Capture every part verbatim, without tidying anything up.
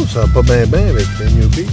ça va pas bien bien avec les Newbies.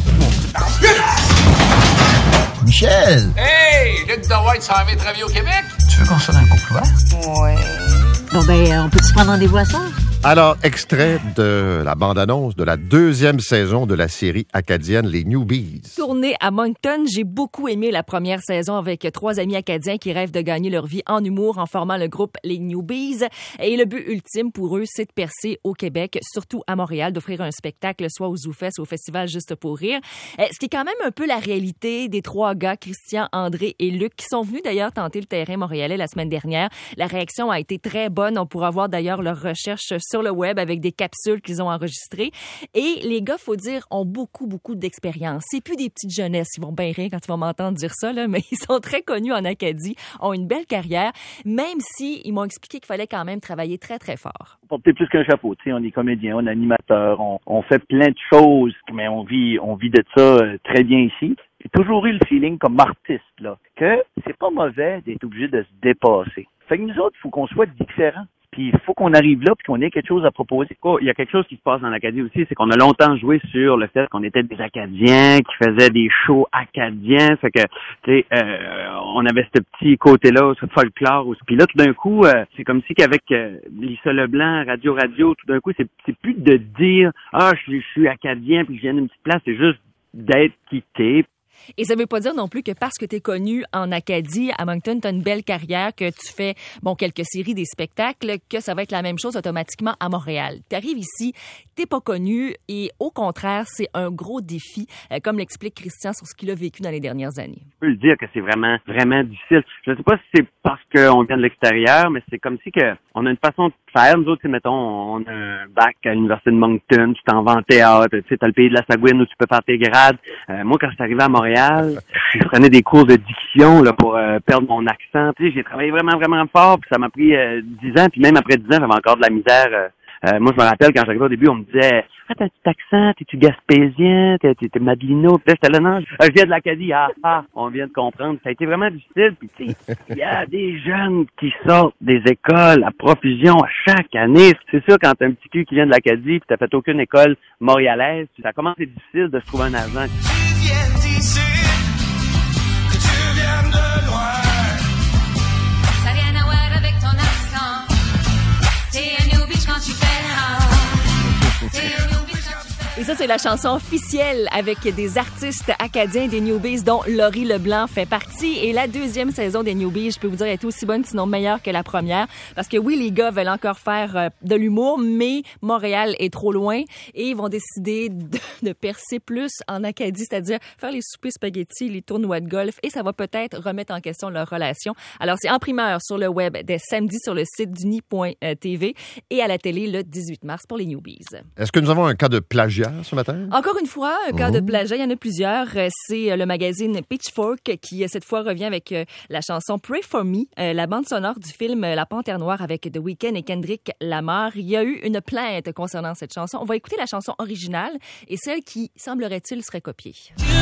Michel! Hey! Luc Dewaite s'en vient travailler au Québec? Tu veux qu'on soit dans le couple ouvert? Ouais. Bon, ben, on peut se prendre rendez-vous à ça? Alors, extrait de la bande-annonce de la deuxième saison de la série acadienne Les Newbies. Tournée à Moncton, j'ai beaucoup aimé la première saison avec trois amis acadiens qui rêvent de gagner leur vie en humour en formant le groupe Les Newbies. Et le but ultime pour eux, c'est de percer au Québec, surtout à Montréal, d'offrir un spectacle soit au ZooFest ou au Festival Juste pour rire. Ce qui est quand même un peu la réalité des trois gars, Christian, André et Luc, qui sont venus d'ailleurs tenter le terrain montréalais la semaine dernière. La réaction a été très bonne. On pourra voir d'ailleurs leurs recherches sur le web avec des capsules qu'ils ont enregistrées. Et les gars, faut dire, ont beaucoup, beaucoup d'expérience. C'est plus des petites jeunesses. Ils vont bien rire quand ils vont m'entendre dire ça, là, mais ils sont très connus en Acadie, ont une belle carrière, même si ils m'ont expliqué qu'il fallait quand même travailler très, très fort. Porter plus qu'un chapeau, tu sais, on est comédien, on est animateur, on, on fait plein de choses, mais on vit, on vit de ça euh, très bien ici. J'ai toujours eu le feeling comme artiste, là, que c'est pas mauvais d'être obligé de se dépasser. Fait que nous autres, il faut qu'on soit différents. Puis il faut qu'on arrive là puis qu'on ait quelque chose à proposer. Oh, il y a quelque chose qui se passe en Acadie aussi, c'est qu'on a longtemps joué sur le fait qu'on était des Acadiens, qui faisaient des shows acadiens, fait que tu sais, euh, on avait ce petit côté-là, ce folklore aussi. Puis là, tout d'un coup, euh, c'est comme si qu'avec euh, Lisa Leblanc, Radio Radio, tout d'un coup, c'est c'est plus de dire ah je, je suis Acadien puis que je viens d'une petite place, c'est juste d'être quitté. Et ça veut pas dire non plus que parce que tu es connu en Acadie, à Moncton, tu as une belle carrière, que tu fais bon quelques séries, des spectacles, que ça va être la même chose automatiquement à Montréal. Tu arrives ici, t'es pas connu et au contraire, c'est un gros défi, euh, comme l'explique Christian sur ce qu'il a vécu dans les dernières années. Je peux le dire que c'est vraiment, vraiment difficile. Je sais pas si c'est parce qu'on vient de l'extérieur, mais c'est comme si que on a une façon de faire. Nous autres, mettons, on a un bac à l'Université de Moncton, tu t'en vas en théâtre, tu sais, t'as le pays de la Sagouine où tu peux faire tes grades. Euh, moi, quand je suis arrivé à Montréal, je prenais des cours de diction là pour euh, perdre mon accent. Tu sais, j'ai travaillé vraiment, vraiment fort, puis ça m'a pris euh, dix ans, puis même après dix ans, j'avais encore de la misère. Euh, euh, moi, je me rappelle, quand j'arrivais au début, on me disait « Ah, t'as un petit accent, t'es-tu gaspésien, t'es, t'es, t'es Madelino? » Puis là, j'étais là, non, je, je viens de l'Acadie. Ah, ah, on vient de comprendre. Ça a été vraiment difficile, puis tu sais, il y a des jeunes qui sortent des écoles à profusion à chaque année. C'est sûr, quand t'as un petit cul qui vient de l'Acadie, puis t'as fait aucune école montréalaise, ça commence à être difficile de se trouver un argent. Et ça, c'est la chanson officielle avec des artistes acadiens des Newbies, dont Laurie Leblanc fait partie. Et la deuxième saison des Newbies, je peux vous dire, est aussi bonne, sinon meilleure que la première. Parce que oui, les gars veulent encore faire euh, de l'humour, mais Montréal est trop loin. Et ils vont décider de, de percer plus en Acadie, c'est-à-dire faire les soupers spaghettis, les tournois de golf. Et ça va peut-être remettre en question leur relation. Alors, c'est en primeur sur le web dès samedi sur le site d'uni point t v et à la télé le dix-huit mars pour les Newbies. Est-ce que nous avons un cas de plagiat ce matin? Encore une fois, un cas mmh. de plagiat, il y en a plusieurs. C'est le magazine Pitchfork qui, cette fois, revient avec la chanson Pray for Me, la bande sonore du film La Panthère Noire avec The Weeknd et Kendrick Lamar. Il y a eu une plainte concernant cette chanson. On va écouter la chanson originale et celle qui, semblerait-il, serait copiée.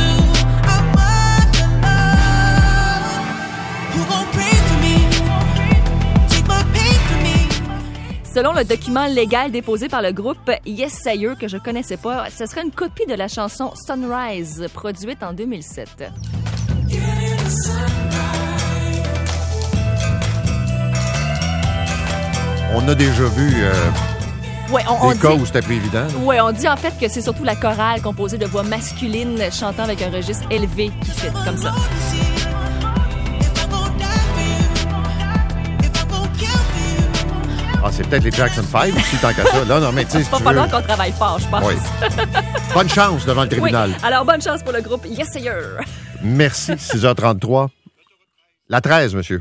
Selon le document légal déposé par le groupe Yes Sayer, que je connaissais pas, ce serait une copie de la chanson Sunrise, produite en deux mille sept. On a déjà vu euh, ouais, on, des on cas dit, où c'était plus évident. Oui, on dit en fait que c'est surtout la chorale composée de voix masculines chantant avec un registre élevé qui fit comme ça. Ah, c'est peut-être les Jackson five aussi, tant qu'à ça. Là, non, mais tu sais, Il va si falloir veux... qu'on travaille fort, je pense. Oui. Bonne chance devant le tribunal. Oui. Alors, bonne chance pour le groupe Yes Sayer. Merci. six heures trente-trois. La treize, monsieur.